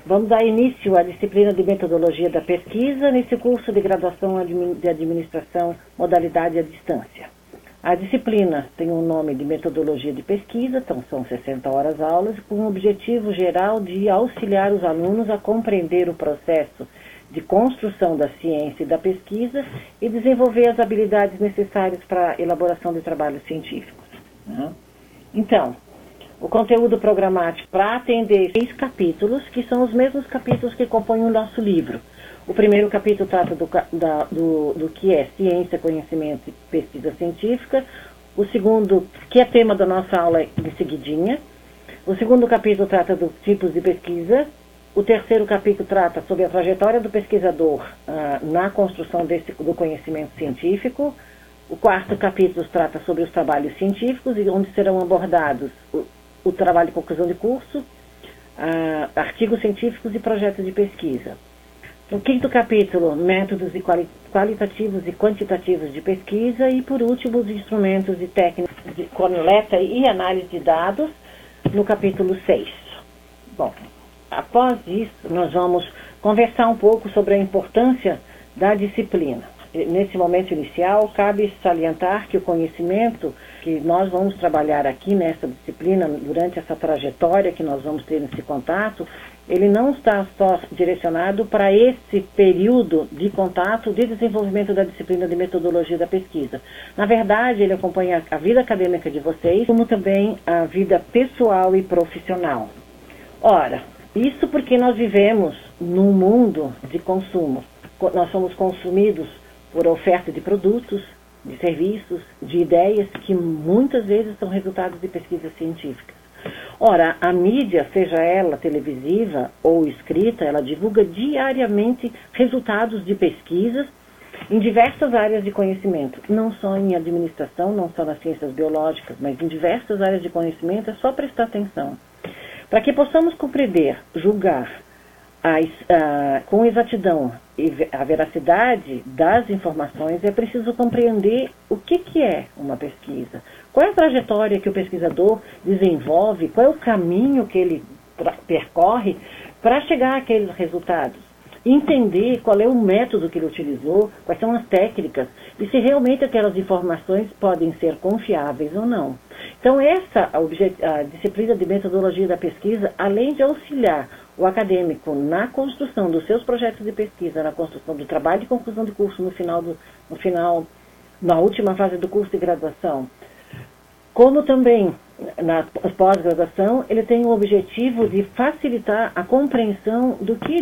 Vamos dar início à disciplina de metodologia da pesquisa nesse curso de graduação de administração, modalidade à distância. A disciplina tem o nome de metodologia de pesquisa, então são 60 horas aulas, com o objetivo geral de auxiliar os alunos a compreender o processo de construção da ciência e da pesquisa e desenvolver as habilidades necessárias para a elaboração de trabalhos científicos. Então, o conteúdo programático para atender 6 capítulos, que são os mesmos capítulos que compõem o nosso livro. O primeiro capítulo trata do que é ciência, conhecimento e pesquisa científica. O segundo, que é tema da nossa aula de seguidinha. O segundo capítulo trata dos tipos de pesquisa. O terceiro capítulo trata sobre a trajetória do pesquisador na construção do conhecimento científico. O quarto capítulo trata sobre os trabalhos científicos, e onde serão abordados o trabalho de conclusão de curso, artigos científicos e projetos de pesquisa. No quinto capítulo, métodos qualitativos e quantitativos de pesquisa, e por último, os instrumentos e técnicas de coleta e análise de dados, no capítulo 6. Bom, após isso, nós vamos conversar um pouco sobre a importância da disciplina. Nesse momento inicial, cabe salientar que o conhecimento que nós vamos trabalhar aqui nessa disciplina, durante essa trajetória que nós vamos ter nesse contato, ele não está só direcionado para esse período de contato de desenvolvimento da disciplina de metodologia da pesquisa. Na verdade, ele acompanha a vida acadêmica de vocês, como também a vida pessoal e profissional. Ora, isso porque nós vivemos num mundo de consumo. Nós somos consumidos por oferta de produtos, de serviços, de ideias que muitas vezes são resultados de pesquisas científicas. Ora, a mídia, seja ela televisiva ou escrita, ela divulga diariamente resultados de pesquisas em diversas áreas de conhecimento, não só em administração, não só nas ciências biológicas, mas em diversas áreas de conhecimento. É só prestar atenção. Para que possamos compreender, julgar com exatidão e a veracidade das informações, é preciso compreender o que é uma pesquisa, qual é a trajetória que o pesquisador desenvolve, qual é o caminho que ele percorre para chegar àqueles resultados, entender qual é o método que ele utilizou, quais são as técnicas e se realmente aquelas informações podem ser confiáveis ou não. Então a disciplina de metodologia da pesquisa, além de auxiliar o acadêmico na construção dos seus projetos de pesquisa, na construção do trabalho de conclusão de curso na última fase do curso de graduação, como também na pós-graduação, ele tem o objetivo de facilitar a compreensão do que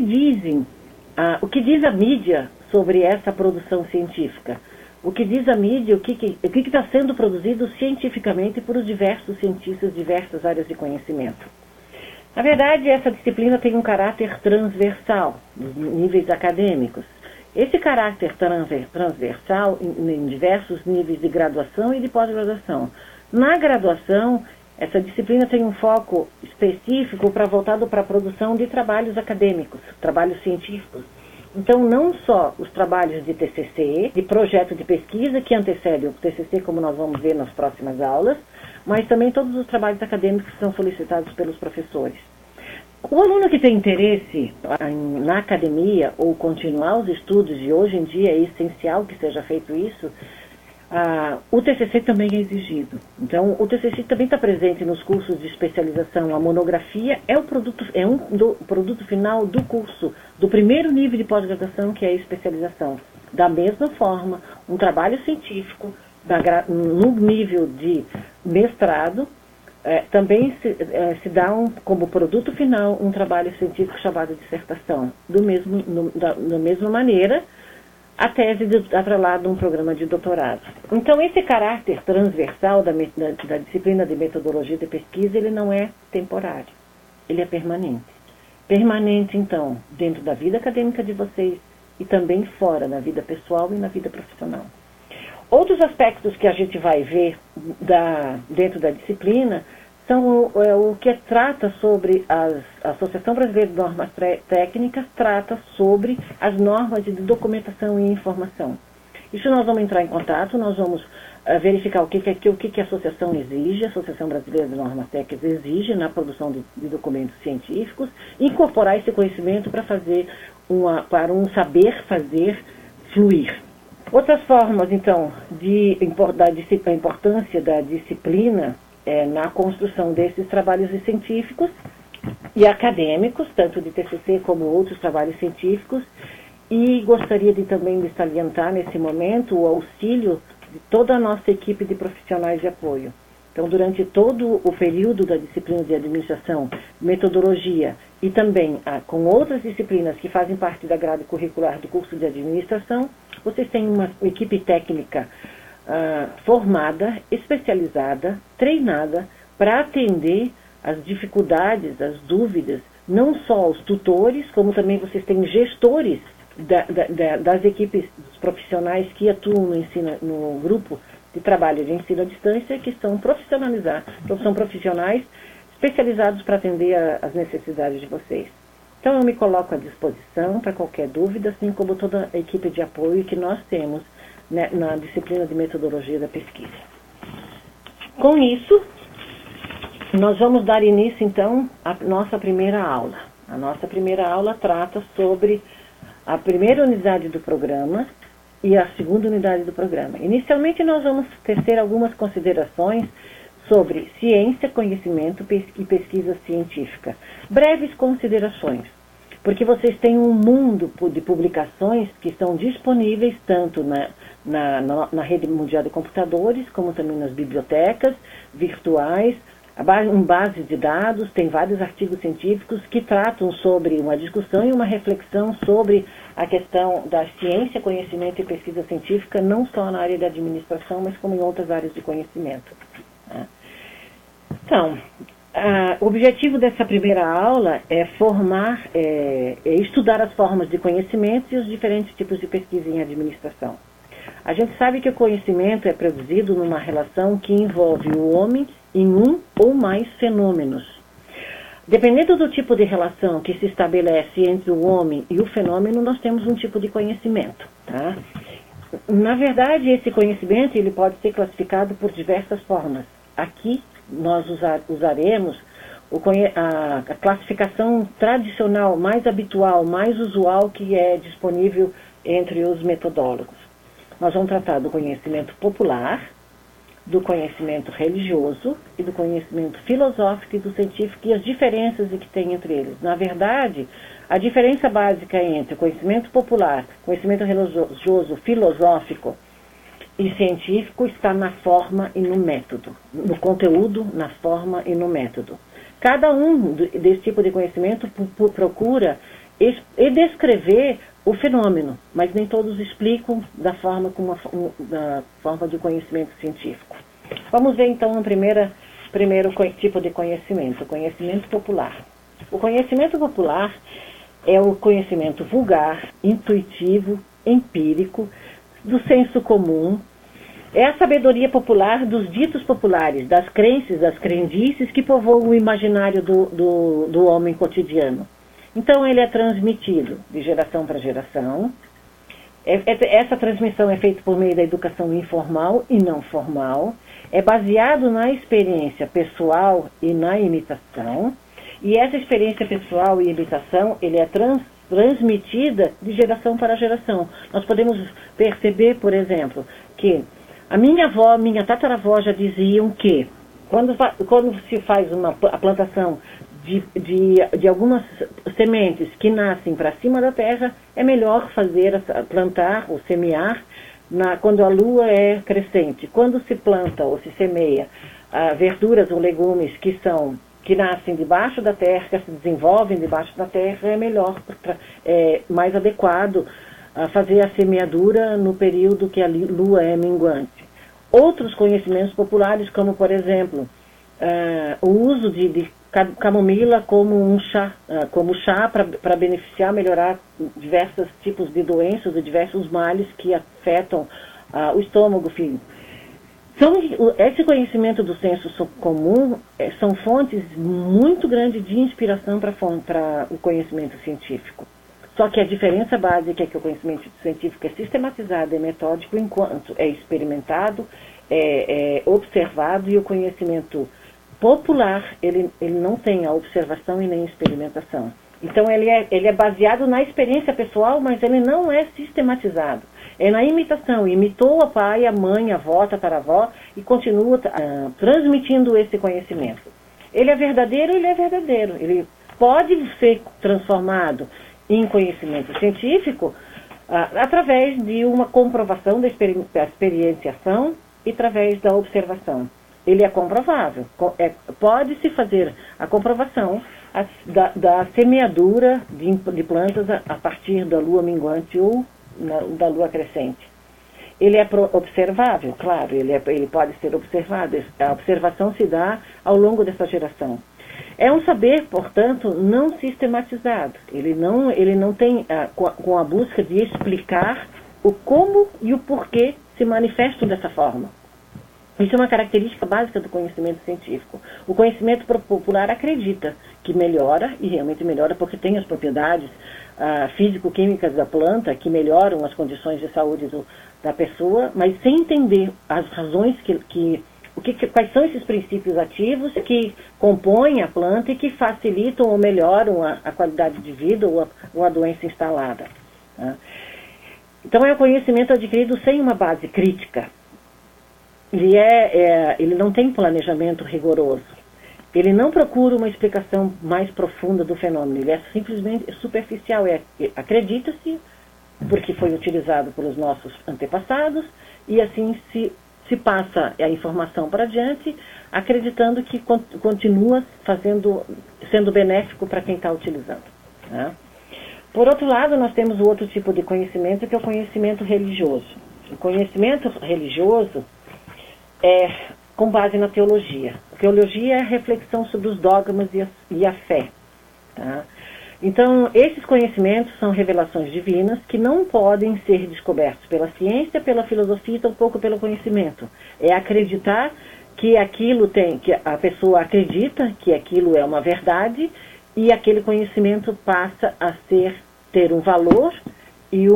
o que diz a mídia sobre essa produção científica. O que diz a mídia, o que está sendo produzido cientificamente por os diversos cientistas de diversas áreas de conhecimento. Na verdade, essa disciplina tem um caráter transversal nos níveis acadêmicos. Esse caráter transversal em diversos níveis de graduação e de pós-graduação. Na graduação, essa disciplina tem um foco específico voltado para a produção de trabalhos acadêmicos, trabalhos científicos. Então, não só os trabalhos de TCC, de projeto de pesquisa que antecedem o TCC, como nós vamos ver nas próximas aulas, mas também todos os trabalhos acadêmicos que são solicitados pelos professores. O aluno que tem interesse na academia ou continuar os estudos, e hoje em dia é essencial que seja feito isso, o TCC também é exigido. Então, o TCC também está presente nos cursos de especialização. A monografia é do produto final do curso, do primeiro nível de pós-graduação, que é a especialização. Da mesma forma, um trabalho científico no nível de mestrado também se dá como produto final um trabalho científico chamado dissertação. Da mesma maneira, a tese atrelada a um programa de doutorado. Então, esse caráter transversal da disciplina de metodologia de pesquisa, ele não é temporário, ele é permanente. Permanente, então, dentro da vida acadêmica de vocês e também fora, na vida pessoal e na vida profissional. Outros aspectos que a gente vai ver dentro da disciplina são o que trata sobre a Associação Brasileira de Normas Técnicas, trata sobre as normas de documentação e informação. Isso nós vamos entrar em contato, nós vamos verificar o que a associação exige, a Associação Brasileira de Normas Técnicas exige na produção de documentos científicos, incorporar esse conhecimento para um saber fazer fluir. Outras formas, então, da importância da disciplina na construção desses trabalhos científicos e acadêmicos, tanto de TCC como outros trabalhos científicos, e gostaria também de salientar nesse momento o auxílio de toda a nossa equipe de profissionais de apoio. Então, durante todo o período da disciplina de administração, metodologia e também com outras disciplinas que fazem parte da grade curricular do curso de administração, vocês têm uma equipe técnica formada, especializada, treinada para atender as dificuldades, as dúvidas, não só os tutores, como também vocês têm gestores das equipes dos profissionais que atuam no grupo de trabalho de ensino à distância, que são profissionais especializados para atender às necessidades de vocês. Então eu me coloco à disposição para qualquer dúvida, assim como toda a equipe de apoio que nós temos, né, na disciplina de metodologia da pesquisa. Com isso, nós vamos dar início então à nossa primeira aula. A nossa primeira aula trata sobre a primeira unidade do programa e a segunda unidade do programa. Inicialmente, nós vamos tecer algumas considerações sobre ciência, conhecimento e pesquisa científica. Breves considerações, porque vocês têm um mundo de publicações que estão disponíveis tanto na rede mundial de computadores, como também nas bibliotecas virtuais, em base de dados, tem vários artigos científicos que tratam sobre uma discussão e uma reflexão sobre a questão da ciência, conhecimento e pesquisa científica, não só na área da administração, mas como em outras áreas de conhecimento. Então, o objetivo dessa primeira aula é estudar as formas de conhecimento e os diferentes tipos de pesquisa em administração. A gente sabe que o conhecimento é produzido numa relação que envolve o homem em um ou mais fenômenos. Dependendo do tipo de relação que se estabelece entre o homem e o fenômeno, nós temos um tipo de conhecimento. Tá? Na verdade, esse conhecimento ele pode ser classificado por diversas formas. Aqui nós usaremos a classificação tradicional, mais habitual, mais usual que é disponível entre os metodólogos. Nós vamos tratar do conhecimento popular, do conhecimento religioso e do conhecimento filosófico e do científico e as diferenças que tem entre eles. Na verdade, a diferença básica entre o conhecimento popular, conhecimento religioso, filosófico e científico está na forma e no método, no conteúdo, na forma e no método. Cada um desse tipo de conhecimento procura descrever o fenômeno, mas nem todos explicam da forma de conhecimento científico. Vamos ver então o primeiro tipo de conhecimento, o conhecimento popular. O conhecimento popular é o conhecimento vulgar, intuitivo, empírico, do senso comum, é a sabedoria popular dos ditos populares, das crenças, das crendices que povoam o imaginário do homem cotidiano. Então, ele é transmitido de geração para geração. Essa transmissão é feita por meio da educação informal e não formal. É baseado na experiência pessoal e na imitação. E essa experiência pessoal e imitação, ele é transmitida de geração para geração. Nós podemos perceber, por exemplo, que a minha avó, minha tataravó já diziam que quando se faz a plantação de algumas sementes que nascem para cima da terra, é melhor plantar ou semear quando a lua é crescente. Quando se planta ou se semeia verduras ou legumes que nascem debaixo da terra, que se desenvolvem debaixo da terra, é mais adequado fazer a semeadura no período que a lua é minguante. Outros conhecimentos populares, como por exemplo, o uso de camomila como chá para beneficiar, melhorar diversos tipos de doenças e diversos males que afetam o estômago, filho. Esse conhecimento do senso comum são fontes muito grandes de inspiração para o conhecimento científico. Só que a diferença básica é que o conhecimento científico é sistematizado e metódico, enquanto é experimentado, é observado, e o conhecimento popular, ele não tem a observação e nem a experimentação. Então, ele é baseado na experiência pessoal, mas ele não é sistematizado. É na imitação. Imitou a pai, a mãe, a avó, a tataravó, e continua transmitindo esse conhecimento. Ele é verdadeiro, ele é verdadeiro. Ele pode ser transformado em conhecimento científico através de uma comprovação da experienciação e através da observação. Ele é comprovável. Pode-se fazer a comprovação da semeadura de plantas a partir da lua minguante ou da lua crescente. Ele é observável, claro, ele pode ser observado. A observação se dá ao longo dessa geração. É um saber, portanto, não sistematizado. Ele não tem, com a busca de explicar o como e o porquê se manifestam dessa forma. Isso é uma característica básica do conhecimento científico. O conhecimento popular acredita que melhora, e realmente melhora porque tem as propriedades físico-químicas da planta que melhoram as condições de saúde da pessoa, mas sem entender as razões quais são esses princípios ativos que compõem a planta e que facilitam ou melhoram a qualidade de vida ou a doença instalada. Então é um conhecimento adquirido sem uma base crítica. Ele não tem planejamento rigoroso. Ele não procura uma explicação mais profunda do fenômeno. Ele é simplesmente superficial. Acredita-se, porque foi utilizado pelos nossos antepassados, e assim se passa a informação para adiante, acreditando que continua sendo benéfico para quem está utilizando. Né? Por outro lado, nós temos o outro tipo de conhecimento, que é o conhecimento religioso. O conhecimento religioso é com base na teologia. A teologia é a reflexão sobre os dogmas e a fé. Tá? Então, esses conhecimentos são revelações divinas que não podem ser descobertos pela ciência, pela filosofia e tampouco pelo conhecimento. É acreditar que que a pessoa acredita que aquilo é uma verdade, e aquele conhecimento passa a ter um valor e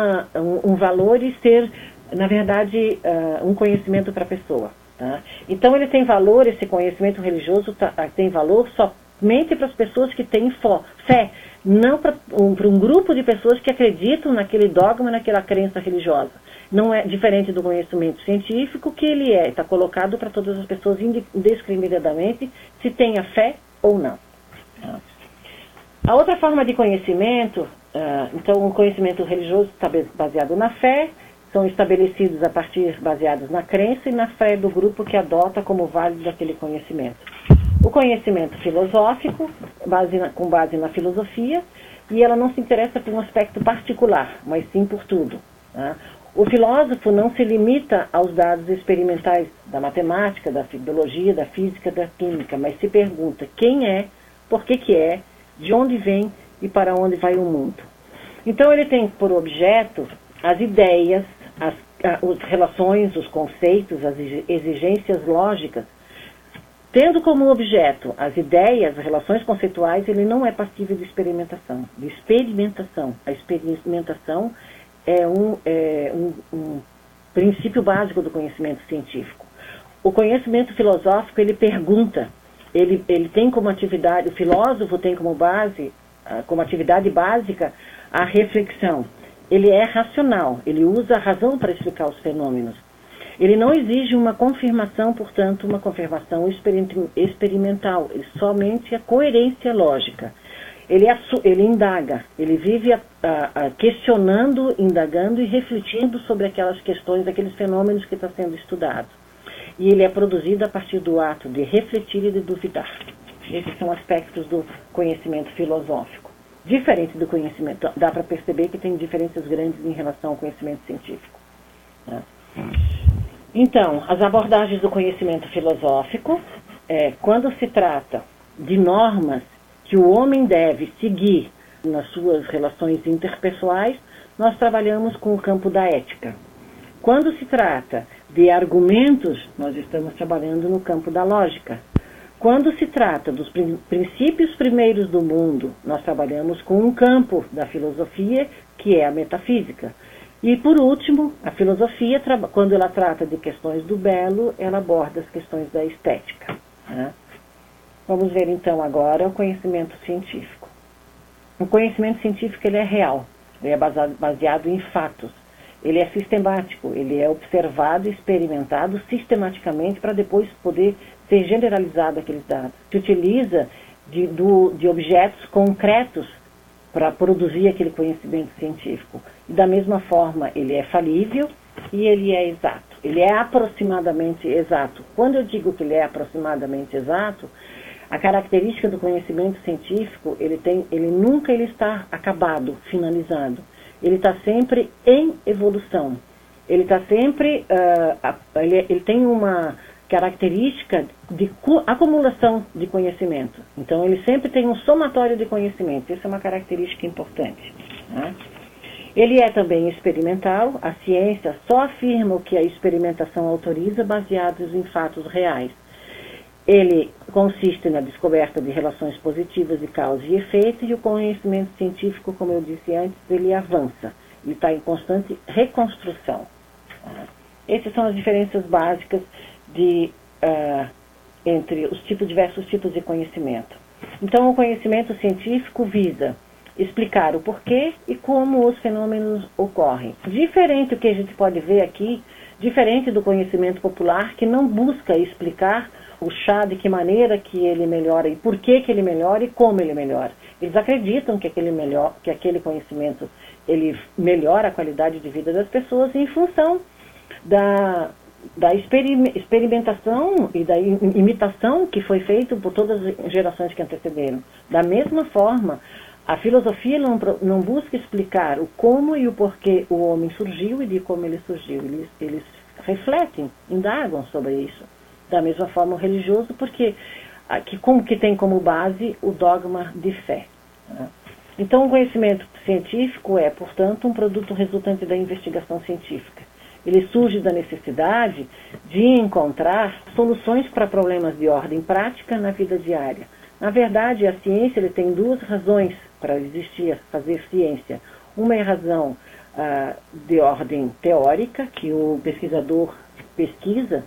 um valor e ser, na verdade, um conhecimento para a pessoa. Tá? Então ele tem valor, esse conhecimento religioso tem valor somente para as pessoas que têm fé, não para um grupo de pessoas que acreditam naquele dogma, naquela crença religiosa. Não é diferente do conhecimento científico, que ele está colocado para todas as pessoas indiscriminadamente, se tem a fé ou não. Tá? A outra forma de conhecimento, então o conhecimento religioso está baseado na fé, são estabelecidos baseados na crença e na fé do grupo que adota como válido aquele conhecimento. O conhecimento filosófico, com base na filosofia, e ela não se interessa por um aspecto particular, mas sim por tudo. Tá? O filósofo não se limita aos dados experimentais da matemática, da biologia, da física, da química, mas se pergunta quem é, por que é, de onde vem e para onde vai o mundo. Então ele tem por objeto as ideias, as relações, os conceitos, as exigências lógicas. Tendo como objeto as ideias, as relações conceituais, ele não é passível de experimentação. A experimentação é um princípio básico do conhecimento científico. O conhecimento filosófico, ele pergunta, ele tem como atividade, o filósofo tem como atividade básica a reflexão. Ele é racional, ele usa a razão para explicar os fenômenos. Ele não exige uma confirmação, portanto, uma confirmação experimental, ele somente a coerência lógica. Ele indaga, ele vive questionando, indagando e refletindo sobre aquelas questões, aqueles fenômenos que estão sendo estudados. E ele é produzido a partir do ato de refletir e de duvidar. Esses são aspectos do conhecimento filosófico. Diferente do conhecimento, dá para perceber que tem diferenças grandes em relação ao conhecimento científico. Né? Então, as abordagens do conhecimento filosófico, quando se trata de normas que o homem deve seguir nas suas relações interpessoais, nós trabalhamos com o campo da ética. Quando se trata de argumentos, nós estamos trabalhando no campo da lógica. Quando se trata dos princípios primeiros do mundo, nós trabalhamos com um campo da filosofia, que é a metafísica. E, por último, a filosofia, quando ela trata de questões do belo, ela aborda as questões da estética. Né? Vamos ver, então, agora o conhecimento científico. O conhecimento científico ele é real, ele é baseado em fatos. Ele é sistemático, ele é observado e experimentado sistematicamente para depois poder ser generalizado aqueles dados. Se utiliza de objetos concretos para produzir aquele conhecimento científico. E da mesma forma, ele é falível e ele é exato. Ele é aproximadamente exato. Quando eu digo que ele é aproximadamente exato, a característica do conhecimento científico, ele nunca está acabado, finalizado. Ele está sempre em evolução. Ele está sempre, ele tem uma característica de acumulação de conhecimento. Então, ele sempre tem um somatório de conhecimento. Essa é uma característica importante. Né? Ele é também experimental. A ciência só afirma o que a experimentação autoriza, baseados em fatos reais. Ele consiste na descoberta de relações positivas de causa e efeito, e o conhecimento científico, como eu disse antes, ele avança. Ele está em constante reconstrução. Essas são as diferenças básicas entre os diversos tipos de conhecimento. Então, o conhecimento científico visa explicar o porquê e como os fenômenos ocorrem. Diferente do que a gente pode ver aqui, diferente do conhecimento popular, que não busca explicar o chá, de que maneira que ele melhora e por que ele melhora e como ele melhora. Eles acreditam que aquele conhecimento ele melhora a qualidade de vida das pessoas em função da experimentação e da imitação que foi feita por todas as gerações que antecederam. Da mesma forma, a filosofia não busca explicar o como e o porquê o homem surgiu e de como ele surgiu. Eles refletem, indagam sobre isso. Da mesma forma o religioso, porque que tem como base o dogma de fé. Né? Então, o conhecimento científico é, portanto, um produto resultante da investigação científica. Ele surge da necessidade de encontrar soluções para problemas de ordem prática na vida diária. Na verdade, a ciência ele tem duas razões para existir, fazer ciência. Uma é a razão de ordem teórica, que o pesquisador pesquisa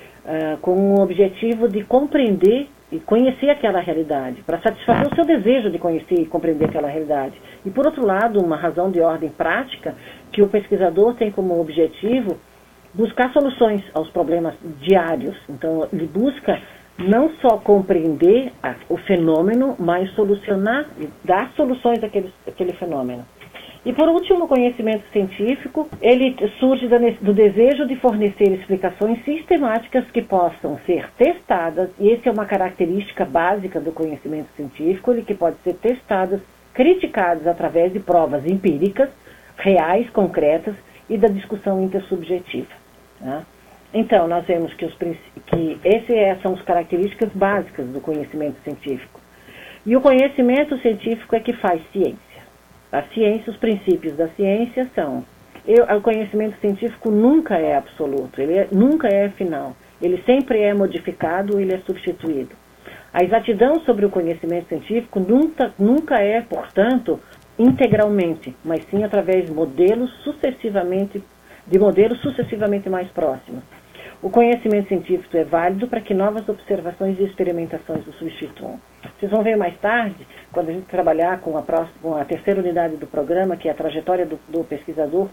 com o objetivo de compreender e conhecer aquela realidade, para satisfazer o seu desejo de conhecer e compreender aquela realidade. E, por outro lado, uma razão de ordem prática, que o pesquisador tem como objetivo buscar soluções aos problemas diários. Então, ele busca não só compreender o fenômeno, mas solucionar e dar soluções àquele fenômeno. E, por último, o conhecimento científico, ele surge do desejo de fornecer explicações sistemáticas que possam ser testadas, e essa é uma característica básica do conhecimento científico, ele que pode ser testadas, criticadas através de provas empíricas, reais, concretas, e da discussão intersubjetiva. Né? Então, nós vemos que essas são as características básicas do conhecimento científico. E o conhecimento científico é que faz ciência. A ciência, os princípios da ciência são... o conhecimento científico nunca é absoluto, nunca é final. Ele sempre é modificado, ele é substituído. A exatidão sobre o conhecimento científico nunca é, portanto, integralmente, mas sim através de modelos sucessivamente mais próximos. O conhecimento científico é válido para que novas observações e experimentações o substituam. Vocês vão ver mais tarde, quando a gente trabalhar com a terceira unidade do programa, que é a trajetória do pesquisador,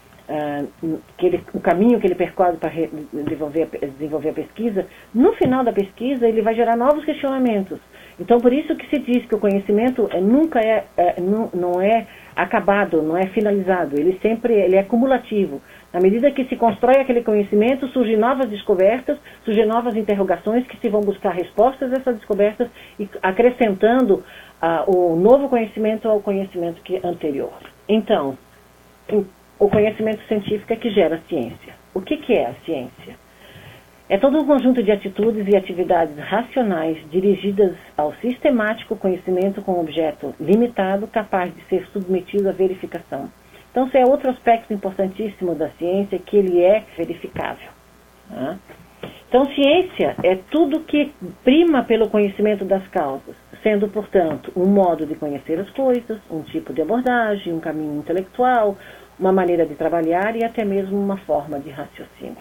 o caminho que ele percorre para desenvolver a pesquisa, no final da pesquisa ele vai gerar novos questionamentos. Então, por isso que se diz que o conhecimento não é acabado, não é finalizado, ele é cumulativo. Na medida que se constrói aquele conhecimento, surgem novas descobertas, surgem novas interrogações que se vão buscar respostas a essas descobertas e acrescentando o novo conhecimento ao conhecimento anterior. Então, o conhecimento científico é que gera a ciência. O que é a ciência? É todo um conjunto de atitudes e atividades racionais dirigidas ao sistemático conhecimento com objeto limitado, capaz de ser submetido à verificação. Então, esse é outro aspecto importantíssimo da ciência, que ele é verificável. Né? Então, ciência é tudo que prima pelo conhecimento das causas, sendo, portanto, um modo de conhecer as coisas, um tipo de abordagem, um caminho intelectual, uma maneira de trabalhar e até mesmo uma forma de raciocínio.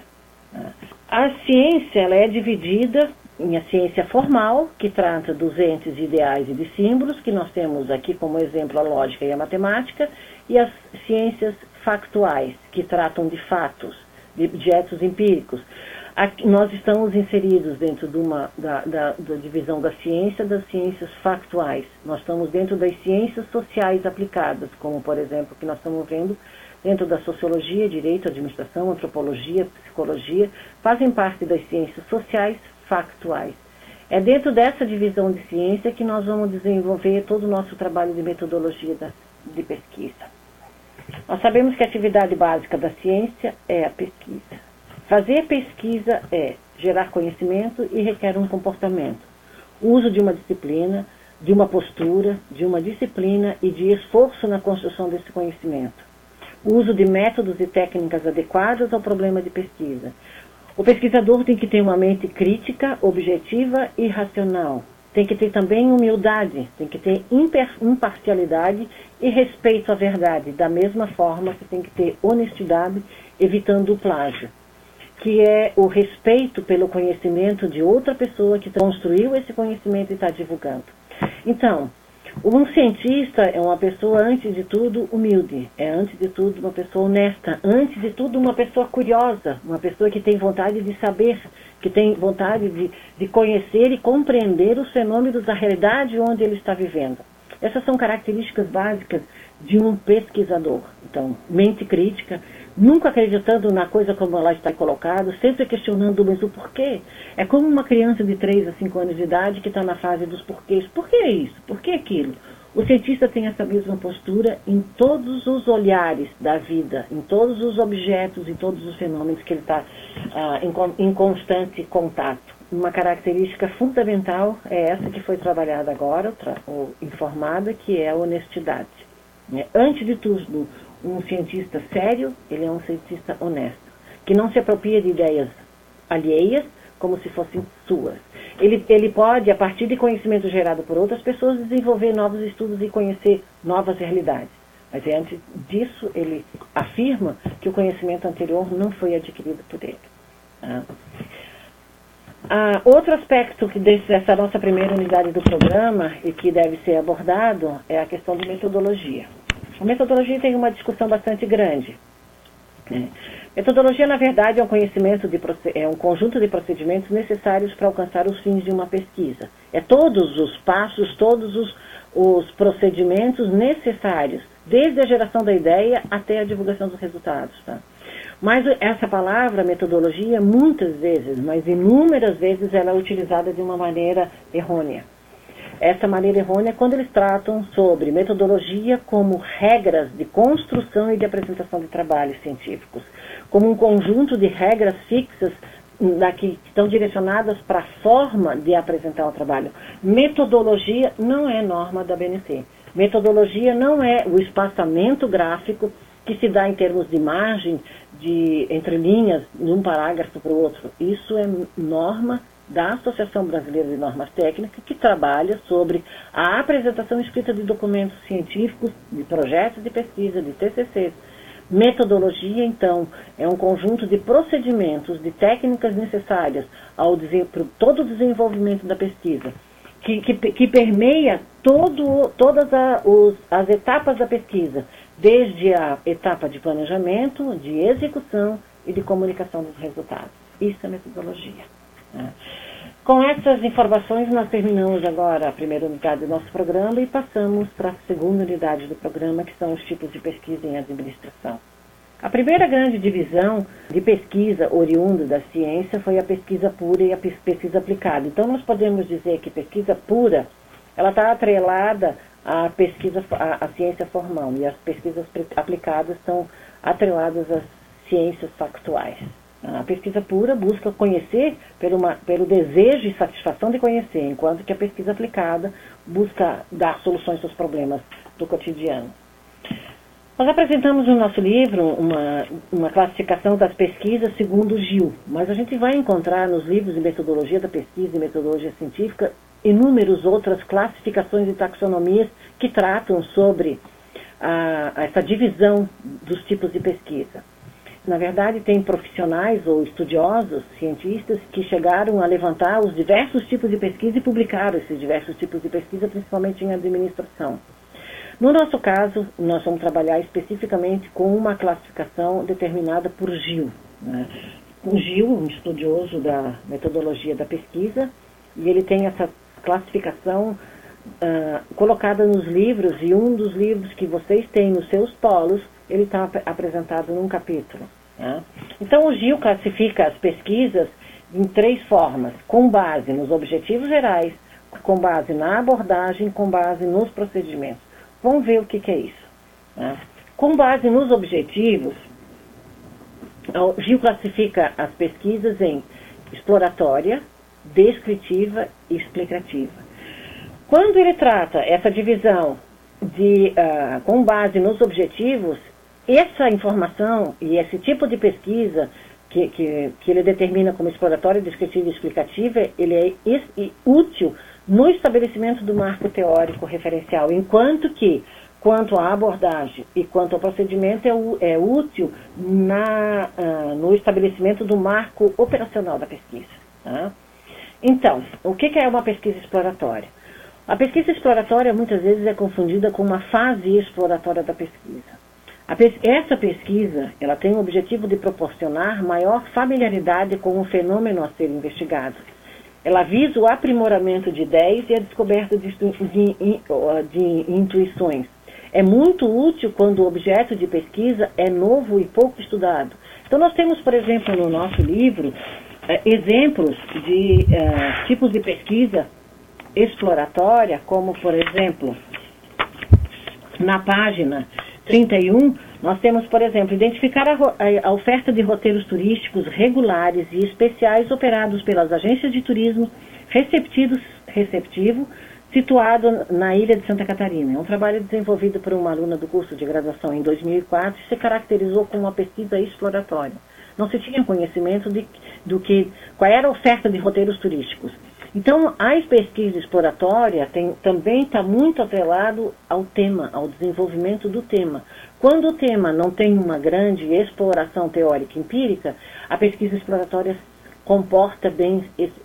A ciência ela é dividida em a ciência formal, que trata dos entes ideais e de símbolos, que nós temos aqui como exemplo a lógica e a matemática, e as ciências factuais, que tratam de fatos, de objetos empíricos. Aqui, nós estamos inseridos dentro da divisão da ciência das ciências factuais. Nós estamos dentro das ciências sociais aplicadas, como, por exemplo, que nós estamos vendo dentro da sociologia, direito, administração, antropologia, psicologia, fazem parte das ciências sociais factuais. É dentro dessa divisão de ciência que nós vamos desenvolver todo o nosso trabalho de metodologia de pesquisa. Nós sabemos que a atividade básica da ciência é a pesquisa. Fazer pesquisa é gerar conhecimento e requer um comportamento. O uso de uma disciplina, de uma postura, de uma disciplina e de esforço na construção desse conhecimento. O uso de métodos e técnicas adequadas ao problema de pesquisa. O pesquisador tem que ter uma mente crítica, objetiva e racional. Tem que ter também humildade, tem que ter imparcialidade e respeito à verdade, da mesma forma que tem que ter honestidade, evitando o plágio, que é o respeito pelo conhecimento de outra pessoa que construiu esse conhecimento e está divulgando. Então, um cientista é uma pessoa, antes de tudo, humilde, é antes de tudo uma pessoa honesta, antes de tudo uma pessoa curiosa, uma pessoa que tem vontade de saber, que tem vontade de conhecer e compreender os fenômenos da realidade onde ele está vivendo. Essas são características básicas de um pesquisador. Então, mente crítica, nunca acreditando na coisa como ela está colocada, sempre questionando mas o porquê. É como uma criança de 3 a 5 anos de idade que está na fase dos porquês. Por que isso? Por que aquilo? O cientista tem essa mesma postura em todos os olhares da vida, em todos os objetos, em todos os fenômenos que ele está em constante contato. Uma característica fundamental é essa que foi trabalhada agora, ou informada, que é a honestidade. Antes de tudo, um cientista sério, ele é um cientista honesto, que não se apropria de ideias alheias como se fossem suas. Ele pode, a partir de conhecimento gerado por outras pessoas, desenvolver novos estudos e conhecer novas realidades. Mas antes disso, ele afirma que o conhecimento anterior não foi adquirido por ele. Outro aspecto dessa nossa primeira unidade do programa e que deve ser abordado é a questão de metodologia. A metodologia tem uma discussão bastante grande. Metodologia, na verdade, é um conjunto de procedimentos necessários para alcançar os fins de uma pesquisa. É todos os passos, todos os procedimentos necessários, desde a geração da ideia até a divulgação dos resultados. Tá? Mas essa palavra, metodologia, muitas vezes, mas inúmeras vezes, ela é utilizada de uma maneira errônea. Essa maneira errônea é quando eles tratam sobre metodologia como regras de construção e de apresentação de trabalhos científicos, como um conjunto de regras fixas que estão direcionadas para a forma de apresentar o trabalho. Metodologia não é norma da BNT. Metodologia não é o espaçamento gráfico que se dá em termos de margem, entre linhas, de um parágrafo para o outro. Isso é norma da Associação Brasileira de Normas Técnicas, que trabalha sobre a apresentação escrita de documentos científicos, de projetos de pesquisa, de TCCs. Metodologia, então, é um conjunto de procedimentos, de técnicas necessárias para todo o desenvolvimento da pesquisa, que permeia todas as etapas da pesquisa, desde a etapa de planejamento, de execução e de comunicação dos resultados. Isso é metodologia. Com essas informações, nós terminamos agora a primeira unidade do nosso programa e passamos para a segunda unidade do programa, que são os tipos de pesquisa em administração. A primeira grande divisão de pesquisa oriunda da ciência foi a pesquisa pura e a pesquisa aplicada. Então, nós podemos dizer que pesquisa pura, ela está atrelada à ciência formal, e as pesquisas aplicadas estão atreladas às ciências factuais. A pesquisa pura busca conhecer pelo desejo e satisfação de conhecer, enquanto que a pesquisa aplicada busca dar soluções aos problemas do cotidiano. Nós apresentamos no nosso livro uma classificação das pesquisas segundo Gil, mas a gente vai encontrar nos livros de metodologia da pesquisa e metodologia científica inúmeras outras classificações e taxonomias que tratam sobre essa divisão dos tipos de pesquisa. Na verdade, tem profissionais ou estudiosos, cientistas, que chegaram a levantar os diversos tipos de pesquisa e publicaram esses diversos tipos de pesquisa, principalmente em administração. No nosso caso, nós vamos trabalhar especificamente com uma classificação determinada por Gil, né? O Gil, um estudioso da metodologia da pesquisa, e ele tem essa classificação colocada nos livros, e um dos livros que vocês têm nos seus polos, ele está apresentado num capítulo. Né? Então, o Gil classifica as pesquisas em 3 formas: com base nos objetivos gerais, com base na abordagem, com base nos procedimentos. Vamos ver o que é isso. Né? Com base nos objetivos, o Gil classifica as pesquisas em exploratória, descritiva e explicativa. Quando ele trata essa divisão com base nos objetivos, essa informação e esse tipo de pesquisa que ele determina como exploratória, descritiva e explicativa, ele é útil no estabelecimento do marco teórico referencial, enquanto que, quanto à abordagem e quanto ao procedimento, é útil no estabelecimento do marco operacional da pesquisa. Tá? Então, o que é uma pesquisa exploratória? A pesquisa exploratória muitas vezes é confundida com uma fase exploratória da pesquisa. Essa pesquisa, ela tem o objetivo de proporcionar maior familiaridade com o fenômeno a ser investigado. Ela visa o aprimoramento de ideias e a descoberta de intuições. É muito útil quando o objeto de pesquisa é novo e pouco estudado. Então, nós temos, por exemplo, no nosso livro, exemplos de tipos de pesquisa exploratória, como, por exemplo, na página 31, nós temos, por exemplo, identificar a oferta de roteiros turísticos regulares e especiais operados pelas agências de turismo receptivo, situado na ilha de Santa Catarina. É um trabalho desenvolvido por uma aluna do curso de graduação em 2004 e se caracterizou como uma pesquisa exploratória. Não se tinha conhecimento qual era a oferta de roteiros turísticos. Então, a pesquisa exploratória também está muito atrelado ao tema, ao desenvolvimento do tema. Quando o tema não tem uma grande exploração teórica empírica, a pesquisa exploratória comporta bem,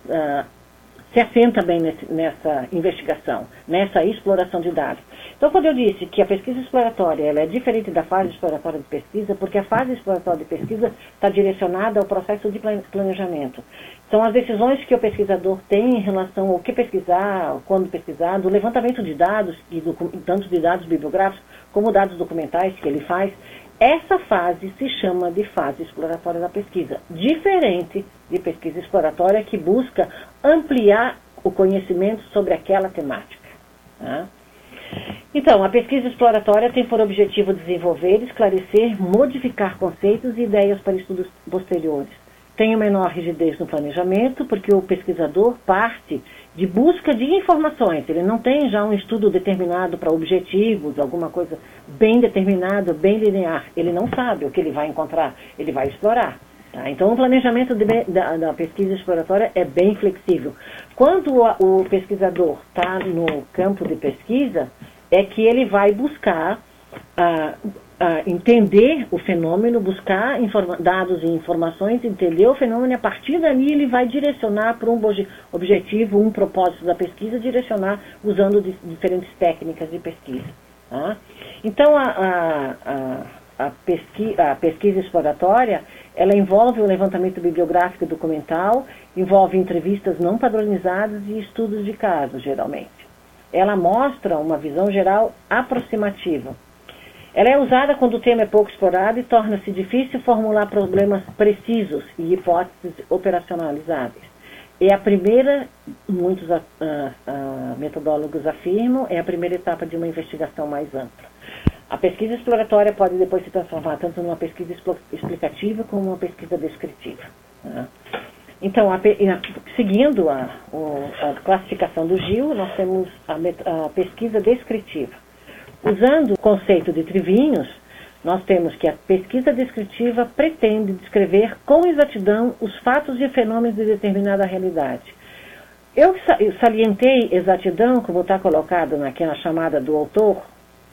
se assenta bem nessa investigação, nessa exploração de dados. Então, quando eu disse que a pesquisa exploratória ela é diferente da fase exploratória de pesquisa, porque a fase exploratória de pesquisa está direcionada ao processo de planejamento. São as decisões que o pesquisador tem em relação ao que pesquisar, quando pesquisar, do levantamento de dados, tanto de dados bibliográficos como dados documentais que ele faz. Essa fase se chama de fase exploratória da pesquisa, diferente de pesquisa exploratória que busca ampliar o conhecimento sobre aquela temática. Tá? Então, a pesquisa exploratória tem por objetivo desenvolver, esclarecer, modificar conceitos e ideias para estudos posteriores. Tem menor rigidez no planejamento, porque o pesquisador parte de busca de informações. Ele não tem já um estudo determinado para objetivos, alguma coisa bem determinada, bem linear. Ele não sabe o que ele vai encontrar, ele vai explorar. Tá? Então, o planejamento da pesquisa exploratória é bem flexível. Quando o pesquisador está no campo de pesquisa, é que ele vai buscar entender o fenômeno, buscar dados e informações, entender o fenômeno, e a partir dali ele vai direcionar para um objetivo, um propósito da pesquisa, direcionar usando diferentes técnicas de pesquisa. Tá? Então, a pesquisa exploratória, ela envolve o levantamento bibliográfico e documental, envolve entrevistas não padronizadas e estudos de casos, geralmente. Ela mostra uma visão geral aproximativa. Ela é usada quando o tema é pouco explorado e torna-se difícil formular problemas precisos e hipóteses operacionalizáveis. É a primeira, muitos metodólogos afirmam, é a primeira etapa de uma investigação mais ampla. A pesquisa exploratória pode depois se transformar tanto numa pesquisa explicativa como uma pesquisa descritiva. Né? Então, seguindo a classificação do Gil, nós temos a pesquisa descritiva. Usando o conceito de trivinhos, nós temos que a pesquisa descritiva pretende descrever com exatidão os fatos e fenômenos de determinada realidade. Eu salientei exatidão, como está colocado naquela chamada do autor,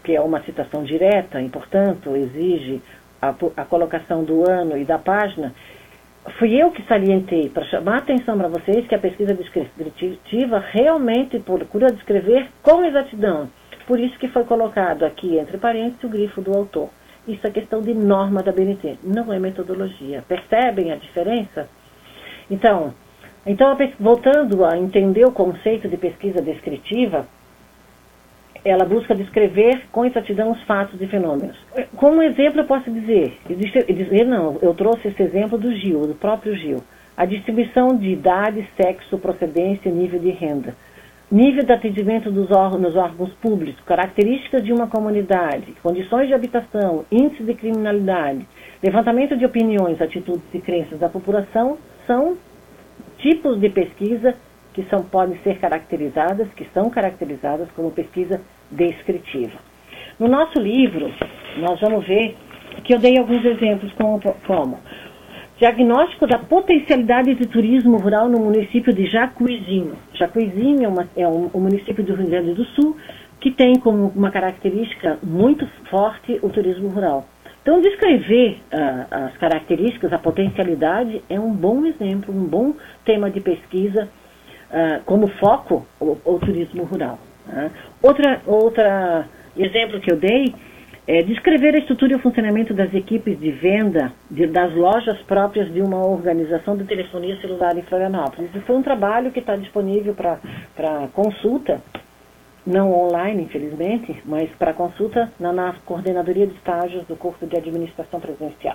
porque é uma citação direta e, portanto, exige a colocação do ano e da página, fui eu que salientei para chamar a atenção para vocês que a pesquisa descritiva realmente procura descrever com exatidão. Por isso que foi colocado aqui, entre parênteses, o grifo do autor. Isso é questão de norma da BNT, não é metodologia. Percebem a diferença? Então voltando a entender o conceito de pesquisa descritiva, ela busca descrever com exatidão os fatos e fenômenos. Como exemplo, eu posso dizer, eu trouxe esse exemplo do próprio Gil. A distribuição de idade, sexo, procedência, nível de renda. Nível de atendimento nos órgãos públicos, características de uma comunidade, condições de habitação, índice de criminalidade, levantamento de opiniões, atitudes e crenças da população são tipos de pesquisa que podem ser caracterizadas, que são caracterizadas como pesquisa descritiva. No nosso livro, nós vamos ver que eu dei alguns exemplos como diagnóstico da potencialidade de turismo rural no município de Jacuizinho. Jacuizinho é um município do Rio Grande do Sul que tem como uma característica muito forte o turismo rural. Então, descrever as características, a potencialidade, é um bom exemplo, um bom tema de pesquisa, como foco o turismo rural. Outra exemplo que eu dei é descrever a estrutura e o funcionamento das equipes de venda das lojas próprias de uma organização de telefonia celular em Florianópolis. Isso foi um trabalho que está disponível para consulta, não online, infelizmente, mas para consulta na coordenadoria de estágios do curso de administração presencial.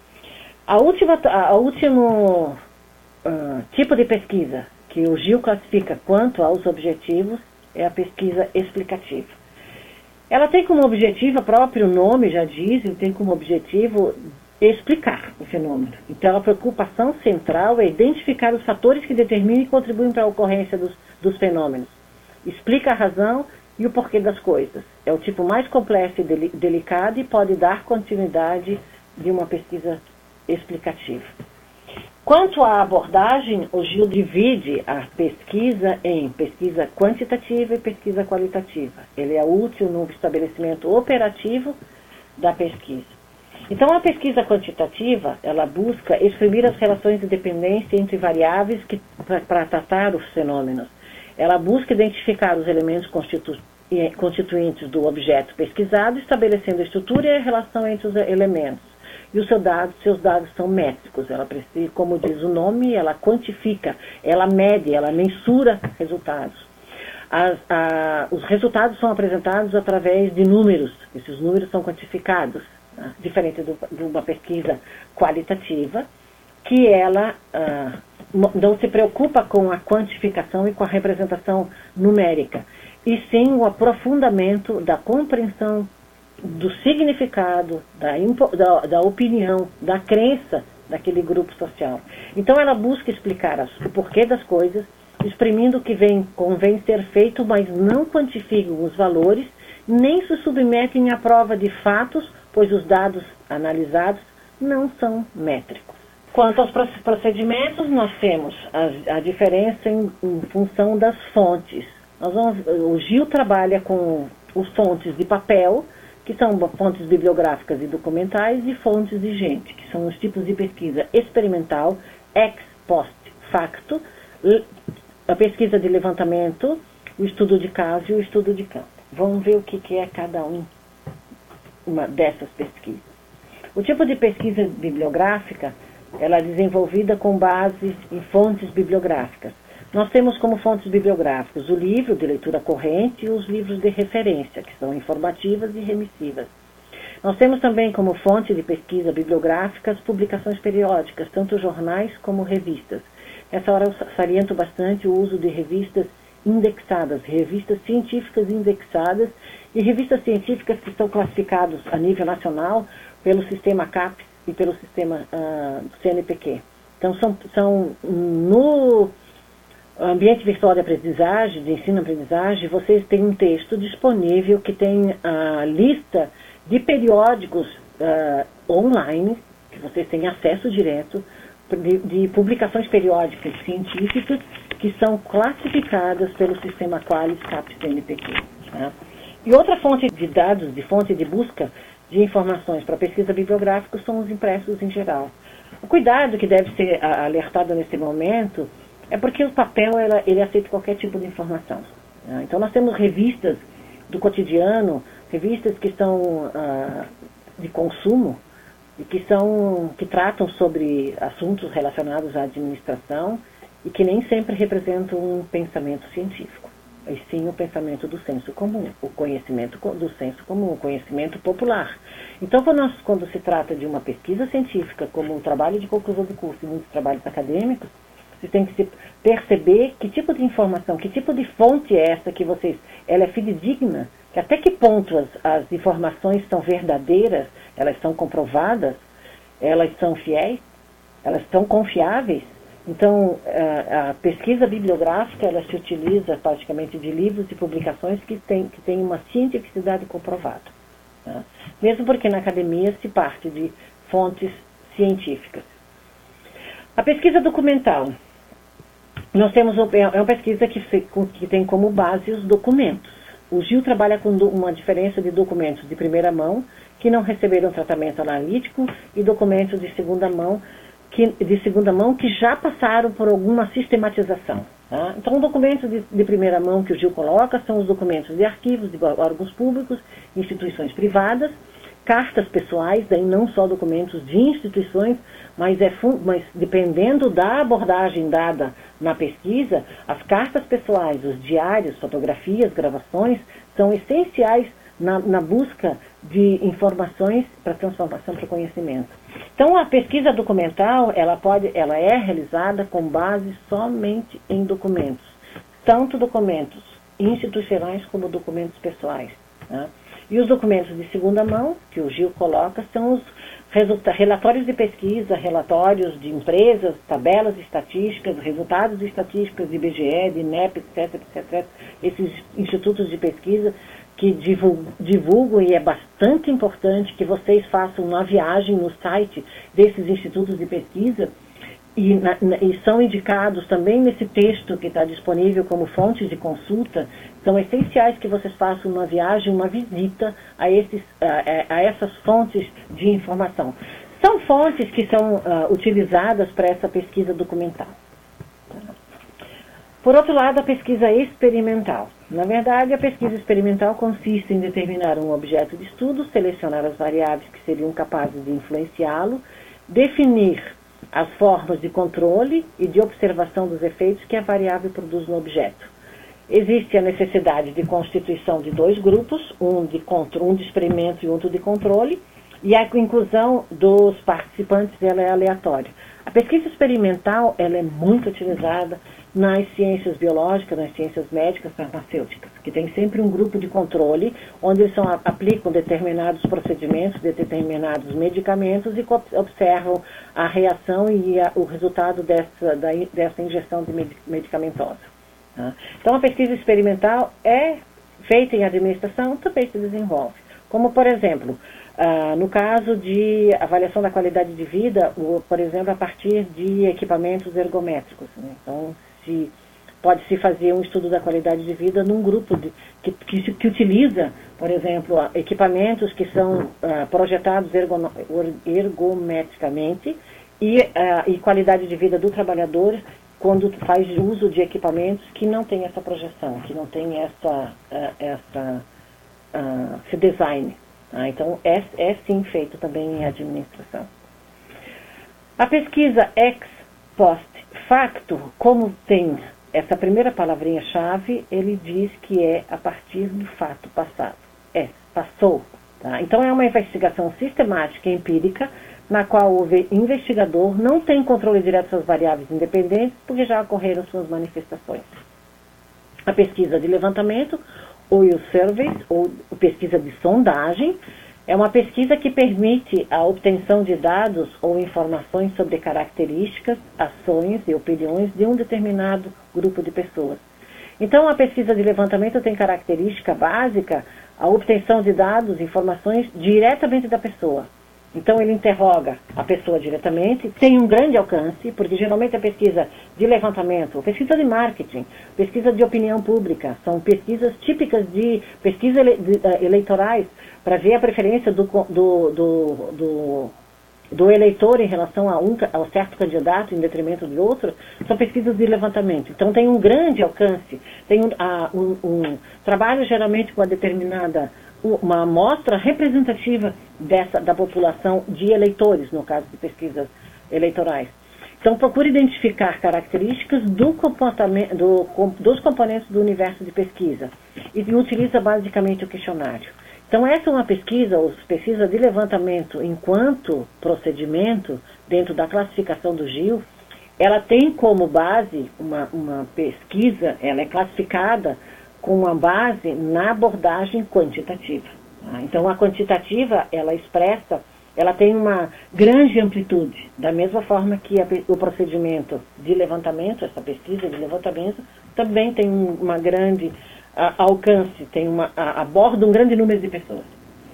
O último tipo de pesquisa que o Gil classifica quanto aos objetivos é a pesquisa explicativa. Ela tem como objetivo, o próprio nome já diz, tem como objetivo explicar o fenômeno. Então, a preocupação central é identificar os fatores que determinam e contribuem para a ocorrência dos fenômenos. Explica a razão e o porquê das coisas. É o tipo mais complexo e delicado e pode dar continuidade de uma pesquisa explicativa. Quanto à abordagem, o Gil divide a pesquisa em pesquisa quantitativa e pesquisa qualitativa. Ele é útil no estabelecimento operativo da pesquisa. Então, a pesquisa quantitativa, ela busca exprimir as relações de dependência entre variáveis para tratar os fenômenos. Ela busca identificar os elementos constituintes do objeto pesquisado, estabelecendo a estrutura e a relação entre os elementos. E seus dados são métricos. Ela precisa, como diz o nome, ela quantifica, ela mede, ela mensura resultados. Os resultados são apresentados através de números. Esses números são quantificados, diferente de uma pesquisa qualitativa, que ela não se preocupa com a quantificação e com a representação numérica, e sim o aprofundamento da compreensão do significado, da opinião, da crença daquele grupo social. Então ela busca explicar o porquê das coisas, exprimindo o que convém ser feito, mas não quantificam os valores, nem se submetem à prova de fatos, pois os dados analisados não são métricos. Quanto aos procedimentos, nós temos a diferença em função das fontes. O Gil trabalha com os fontes de papel, que são fontes bibliográficas e documentais, e fontes de gente, que são os tipos de pesquisa experimental, ex post facto, a pesquisa de levantamento, o estudo de caso e o estudo de campo. Vamos ver o que é cada uma dessas pesquisas. O tipo de pesquisa bibliográfica, ela é desenvolvida com base em fontes bibliográficas. Nós temos como fontes bibliográficas o livro de leitura corrente e os livros de referência, que são informativas e remissivas. Nós temos também como fonte de pesquisa bibliográfica as publicações periódicas, tanto jornais como revistas. Nessa hora eu saliento bastante o uso de revistas indexadas, revistas científicas indexadas e revistas científicas que estão classificadas a nível nacional pelo sistema CAPES e pelo sistema CNPq. Então, são no ambiente virtual de aprendizagem, de ensino-aprendizagem, vocês têm um texto disponível que tem a lista de periódicos online, que vocês têm acesso direto, de publicações periódicas científicas que são classificadas pelo sistema Qualis CAPES CNPq. Tá? E outra fonte de dados, de fonte de busca de informações para pesquisa bibliográfica são os impressos em geral. O cuidado que deve ser alertado nesse momento é porque o papel ele aceita qualquer tipo de informação. Então nós temos revistas do cotidiano, revistas que são de consumo e que tratam sobre assuntos relacionados à administração e que nem sempre representam um pensamento científico, e sim o pensamento do senso comum, o conhecimento do senso comum, o conhecimento popular. Então, quando se trata de uma pesquisa científica, como o trabalho de conclusão do curso e muitos trabalhos acadêmicos, vocês têm que perceber que tipo de informação, que tipo de fonte é essa que ela é fidedigna, que até que ponto as informações são verdadeiras, elas são comprovadas, elas são fiéis, elas são confiáveis. Então, a pesquisa bibliográfica, ela se utiliza praticamente de livros e publicações que têm uma cientificidade comprovada. Tá? Mesmo porque na academia se parte de fontes científicas. A pesquisa documental. Nós temos é uma pesquisa que tem como base os documentos. O GIL trabalha com uma diferença de documentos de primeira mão, que não receberam tratamento analítico, e documentos de segunda mão, que já passaram por alguma sistematização. Tá? Então, documentos de primeira mão que o GIL coloca são os documentos de arquivos de órgãos públicos, instituições privadas, cartas pessoais, daí não só documentos de instituições, mas dependendo da abordagem dada na pesquisa, as cartas pessoais, os diários, fotografias, gravações, são essenciais na busca de informações para transformação para o conhecimento. Então, a pesquisa documental, ela é realizada com base somente em documentos, tanto documentos institucionais como documentos pessoais. Né? E os documentos de segunda mão, que o GIL coloca, são os relatórios de pesquisa, relatórios de empresas, tabelas estatísticas, resultados de estatísticas de IBGE, de INEP, etc. Esses institutos de pesquisa que divulgam, e é bastante importante que vocês façam uma viagem no site desses institutos de pesquisa, e são indicados também nesse texto que está disponível como fontes de consulta. São essenciais que vocês façam uma viagem, uma visita a essas fontes de informação. São fontes que são utilizadas para essa pesquisa documental. Por outro lado, a pesquisa experimental. Na verdade, a pesquisa experimental consiste em determinar um objeto de estudo, selecionar as variáveis que seriam capazes de influenciá-lo, definir as formas de controle e de observação dos efeitos que a variável produz no objeto. Existe a necessidade de constituição de dois grupos, um de experimento e outro de controle, e a inclusão dos participantes ela é aleatória. A pesquisa experimental ela é muito utilizada nas ciências biológicas, nas ciências médicas, farmacêuticas, que tem sempre um grupo de controle, onde eles aplicam determinados procedimentos, determinados medicamentos e observam a reação e o resultado dessa injeção medicamentosa. Tá? Então, a pesquisa experimental é feita em administração, também se desenvolve. Como, por exemplo, no caso de avaliação da qualidade de vida, por exemplo, a partir de equipamentos ergométricos. Né? Então, pode-se fazer um estudo da qualidade de vida num grupo que utiliza, por exemplo, equipamentos que são projetados ergometricamente e qualidade de vida do trabalhador quando faz uso de equipamentos que não tem essa projeção, que não tem esse design. Então, é sim feito também em administração. A pesquisa ex post facto, como tem essa primeira palavrinha-chave, ele diz que é a partir do fato passado. Passou. Tá? Então, é uma investigação sistemática e empírica, na qual o investigador não tem controle direto das variáveis independentes, porque já ocorreram suas manifestações. A pesquisa de levantamento, ou o surveys, ou pesquisa de sondagem, é uma pesquisa que permite a obtenção de dados ou informações sobre características, ações e opiniões de um determinado grupo de pessoas. Então, a pesquisa de levantamento tem característica básica a obtenção de dados e informações diretamente da pessoa. Então ele interroga a pessoa diretamente, tem um grande alcance, porque geralmente a pesquisa de levantamento, pesquisa de marketing, pesquisa de opinião pública, são pesquisas típicas de pesquisas eleitorais, para ver a preferência do eleitor em relação ao certo candidato em detrimento de outro, são pesquisas de levantamento. Então tem um grande alcance, tem um trabalho geralmente com uma amostra representativa da população de eleitores, no caso de pesquisas eleitorais. Então procure identificar características do comportamento, dos componentes do universo de pesquisa e utiliza basicamente o questionário. Então essa é uma pesquisa, ou pesquisa de levantamento enquanto procedimento dentro da classificação do GIL. Ela tem como base uma pesquisa, ela é classificada com uma base na abordagem quantitativa. Então a quantitativa, ela tem uma grande amplitude, da mesma forma que o procedimento de levantamento, essa pesquisa de levantamento, também tem uma grande alcance, aborda um grande número de pessoas.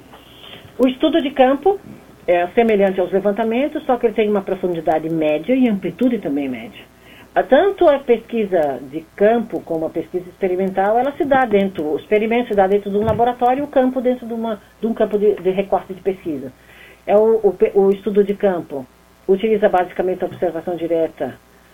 O estudo de campo é semelhante aos levantamentos, só que ele tem uma profundidade média e amplitude também média. Tanto a pesquisa de campo como a pesquisa experimental, o experimento se dá dentro de um laboratório e o campo dentro de um campo de recorte de pesquisa. O estudo de campo utiliza basicamente a observação direta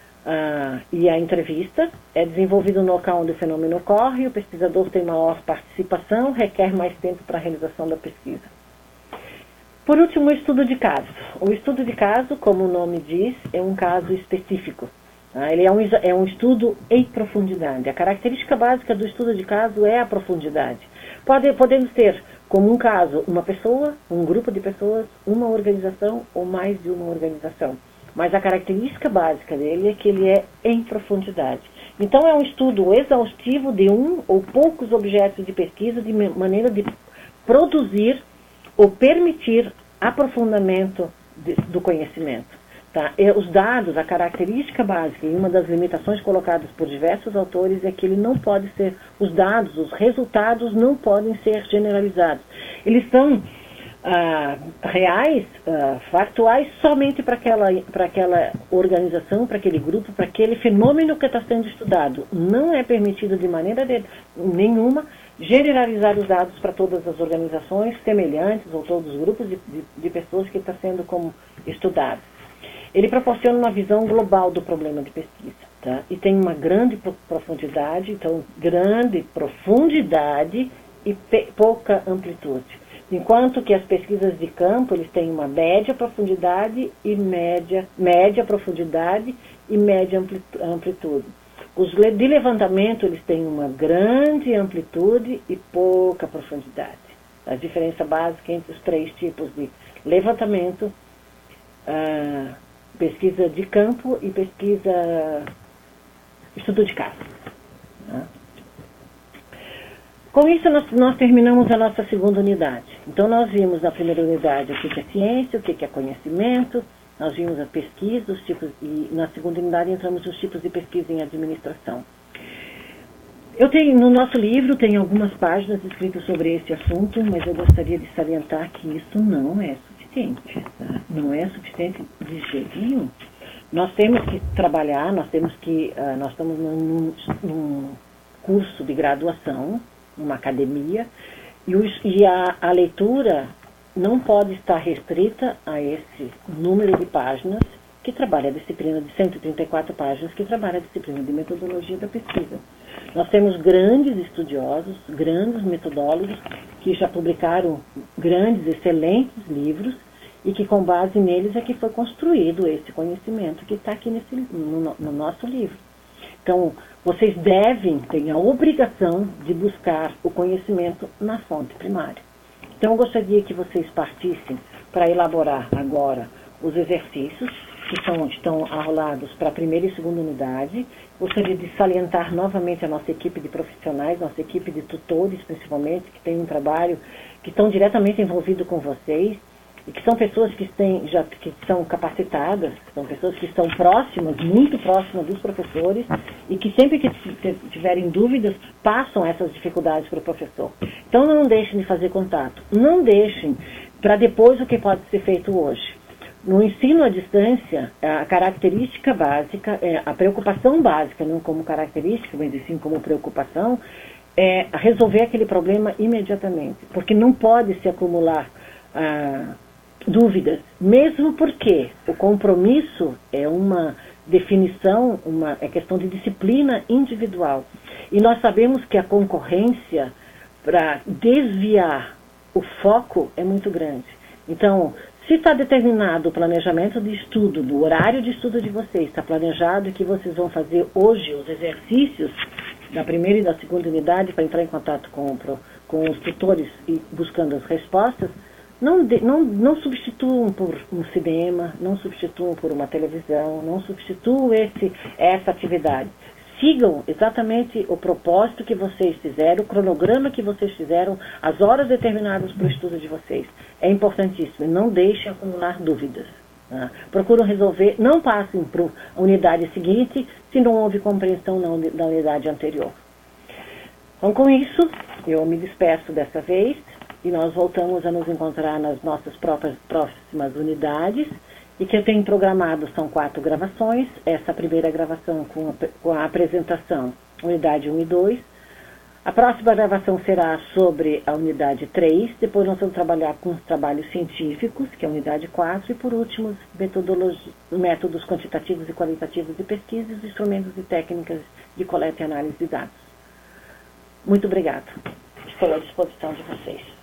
e a entrevista, é desenvolvido no local onde o fenômeno ocorre, o pesquisador tem maior participação, requer mais tempo para a realização da pesquisa. Por último, o estudo de caso. O estudo de caso, como o nome diz, é um caso específico. Ele é um estudo em profundidade. A característica básica do estudo de caso é a profundidade. Podendo ser, como um caso, uma pessoa, um grupo de pessoas, uma organização ou mais de uma organização. Mas a característica básica dele é que ele é em profundidade. Então é um estudo exaustivo de um ou poucos objetos de pesquisa de maneira de produzir ou permitir aprofundamento do conhecimento. Tá? Os dados, a característica básica e uma das limitações colocadas por diversos autores é que ele não pode ser, os dados, os resultados não podem ser generalizados. Eles são reais, factuais, somente para aquela organização, para aquele grupo, para aquele fenômeno que está sendo estudado. Não é permitido de maneira nenhuma generalizar os dados para todas as organizações semelhantes ou todos os grupos de pessoas que está sendo como estudados. Ele proporciona uma visão global do problema de pesquisa, tá? E tem uma grande profundidade, então grande profundidade e pouca amplitude. Enquanto que as pesquisas de campo, eles têm uma média profundidade e média profundidade e média amplitude. Os de levantamento, eles têm uma grande amplitude e pouca profundidade. A diferença básica entre os três tipos de levantamento, pesquisa de campo e estudo de caso. Com isso, nós terminamos a nossa segunda unidade. Então, nós vimos na primeira unidade o que é ciência, o que é conhecimento, nós vimos a pesquisa, os tipos, e na segunda unidade entramos nos tipos de pesquisa em administração. No nosso livro tem algumas páginas escritas sobre esse assunto, mas eu gostaria de salientar que isso não é suficiente. Tá? Não é suficiente de jeito nenhum. Nós temos que trabalhar, nós estamos num curso de graduação, numa academia, e a leitura não pode estar restrita a esse número de páginas que trabalha a disciplina de 134 páginas, que trabalha a disciplina de metodologia da pesquisa. Nós temos grandes estudiosos, grandes metodólogos, que já publicaram grandes, excelentes livros, e que com base neles é que foi construído esse conhecimento que está aqui no nosso livro. Então, vocês têm a obrigação de buscar o conhecimento na fonte primária. Então, eu gostaria que vocês partissem para elaborar agora os exercícios que estão arrolados para a primeira e segunda unidade. Gostaria de salientar novamente a nossa equipe de profissionais, nossa equipe de tutores, principalmente, que tem um trabalho, que estão diretamente envolvidos com vocês, e que são pessoas que são capacitadas, são pessoas que estão próximas, muito próximas dos professores, e que sempre que tiverem dúvidas, passam essas dificuldades para o professor. Então não deixem de fazer contato, não deixem para depois o que pode ser feito hoje. No ensino à distância, a característica básica, a preocupação básica, não como característica, mas sim como preocupação, é resolver aquele problema imediatamente, porque não pode se acumular dúvidas, mesmo porque o compromisso é uma definição, é questão de disciplina individual. E nós sabemos que a concorrência, para desviar o foco, é muito grande. Então, se está determinado o planejamento de estudo, do horário de estudo de vocês, está planejado que vocês vão fazer hoje os exercícios da primeira e da segunda unidade para entrar em contato com os tutores e buscando as respostas, não substituam por um cinema, não substituam por uma televisão, não substituam essa atividade. Sigam exatamente o propósito que vocês fizeram, o cronograma que vocês fizeram, as horas determinadas para o estudo de vocês. É importantíssimo. Não deixem acumular dúvidas. Tá? Procuram resolver, não passem para a unidade seguinte se não houve compreensão da unidade anterior. Então, com isso, eu me despeço dessa vez e nós voltamos a nos encontrar nas nossas próximas unidades. E que eu tenho programado são 4 gravações. Essa primeira gravação com a apresentação, unidade 1 e 2. A próxima gravação será sobre a unidade 3. Depois nós vamos trabalhar com os trabalhos científicos, que é a unidade 4. E por último, métodos quantitativos e qualitativos de pesquisa e instrumentos e técnicas de coleta e análise de dados. Muito obrigado. Estou à disposição de vocês.